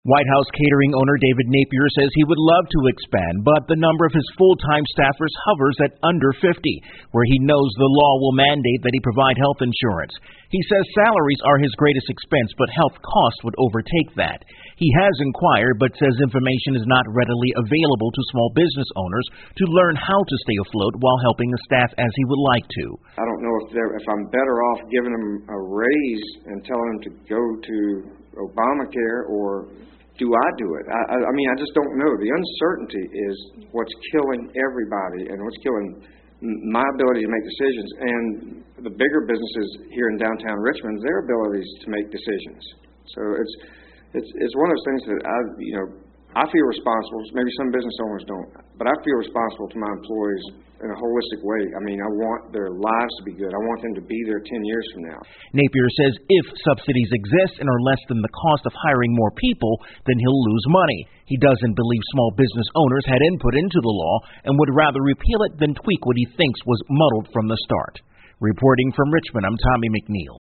White House catering owner David Napier says he would love to expand, but the number of his full-time staffers hovers at under 50, where he knows the law will mandate that he provide health insurance. He says salaries are his greatest expense, but health costs would overtake that. He has inquired, but says information is not readily available to small business owners to learn how to stay afloat while helping the staff as he would like to. I don't know if I'm better off giving them a raise and telling them to go to Obamacare, or do I do it? I mean, I just don't know. The uncertainty is what's killing everybody and what's killing my ability to make decisions, and the bigger businesses here in downtown Richmond, their abilities to make decisions. So it's one of those things that I feel responsible. Maybe some business owners don't, but I feel responsible to my employees in a holistic way. I mean, I want their lives to be good. I want them to be there 10 years from now. Napier says if subsidies exist and are less than the cost of hiring more people, then he'll lose money. He doesn't believe small business owners had input into the law and would rather repeal it than tweak what he thinks was muddled from the start. Reporting from Richmond, I'm Tommy McNeil.